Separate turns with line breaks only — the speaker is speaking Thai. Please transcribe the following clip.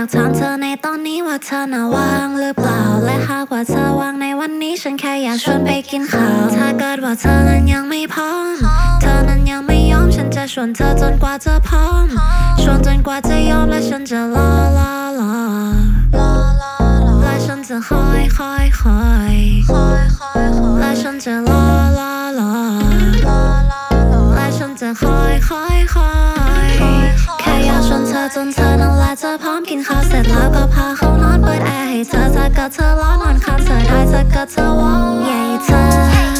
ากถามเธอในตอนนี้ว่าเธอน่ะว่างหรือเปล่าและหากว่าเธอว่างในวันนี้ฉันแค่อยากชวนไปกินข้าวถ้าเกิดว่าเธอนั้นยังไม่พร้อมเธอนั้นยังไม่ยอมฉันจะชวนเธอจนกว่าจะพร้อมชวนจนกว่าจะยอมและฉันจะรอและฉันจะคอยและฉันจะรอและฉันจะคอยแค่อยากชวนเธอจนเธอนั่นแหละจะพร้อมกินข้าวเสร็จแล้วก็พาเข้านอนเปิดแอร์ให้เธอถ้าเกิดเธอร้อนนอนข้างเธอได้ถ้าเกิดเธอว่างใหญ่เธอ